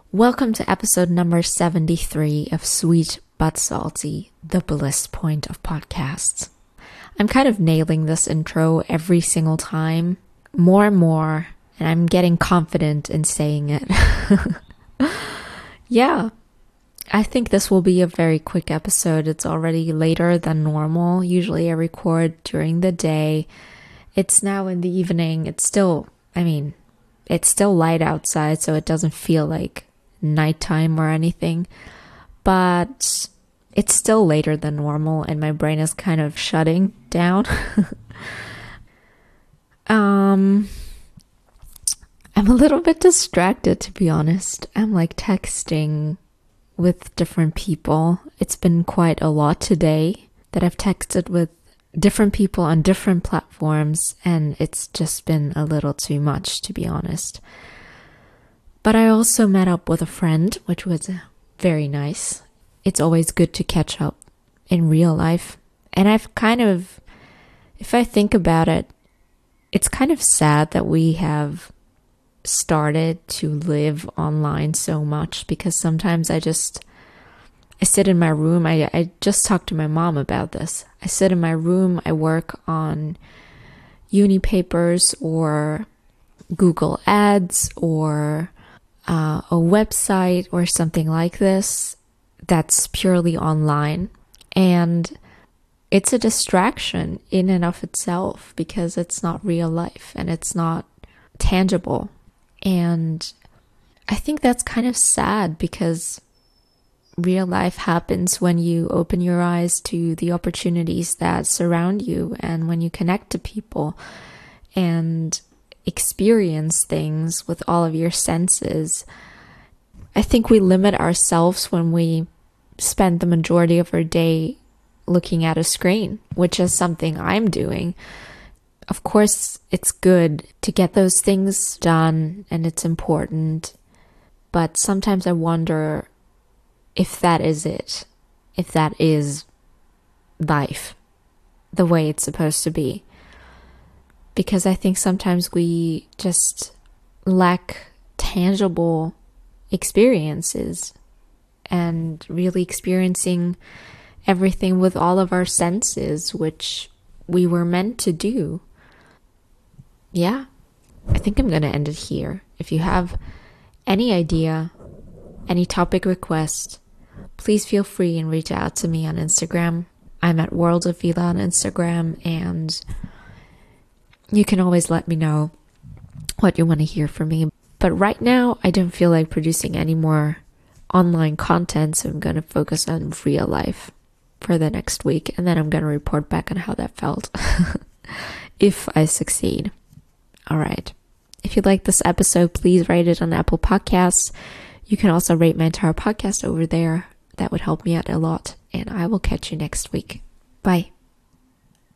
Welcome to episode number 73 of Sweet But Salty, the bliss point of podcasts. I'm kind of nailing this intro every single time, more and more, and I'm getting confident in saying it. Yeah, I think this will be a very quick episode. It's already later than normal. Usually I record during the day. It's now in the evening. It's still light outside, so it doesn't feel like nighttime or anything, but it's still later than normal and my brain is kind of shutting down. I'm a little bit distracted, to be honest. I'm like texting with different people. It's been quite a lot today that I've texted with different people on different platforms, and it's just been a little too much, to be honest. But I also met up with a friend, which was very nice. It's always good to catch up in real life. And if I think about it, it's kind of sad that we have started to live online so much, because sometimes I sit in my room. I just talked to my mom about this. I sit in my room, I work on uni papers or Google Ads or a website or something like this that's purely online. And it's a distraction in and of itself because it's not real life and it's not tangible. And I think that's kind of sad because real life happens when you open your eyes to the opportunities that surround you and when you connect to people and experience things with all of your senses. I think we limit ourselves when we spend the majority of our day looking at a screen, which is something I'm doing. Of course, it's good to get those things done and it's important, but sometimes I wonder if that is it, if that is life the way it's supposed to be. Because I think sometimes we just lack tangible experiences and really experiencing everything with all of our senses, which we were meant to do. Yeah, I think I'm going to end it here. If you have any idea, any topic request, please feel free and reach out to me on Instagram. I'm at World of Vila on Instagram, and you can always let me know what you want to hear from me. But right now, I don't feel like producing any more online content, so I'm going to focus on real life for the next week, and then I'm going to report back on how that felt, if I succeed. All right. If you like this episode, please rate it on Apple Podcasts. You can also rate my entire podcast over there. That would help me out a lot, and I will catch you next week. Bye.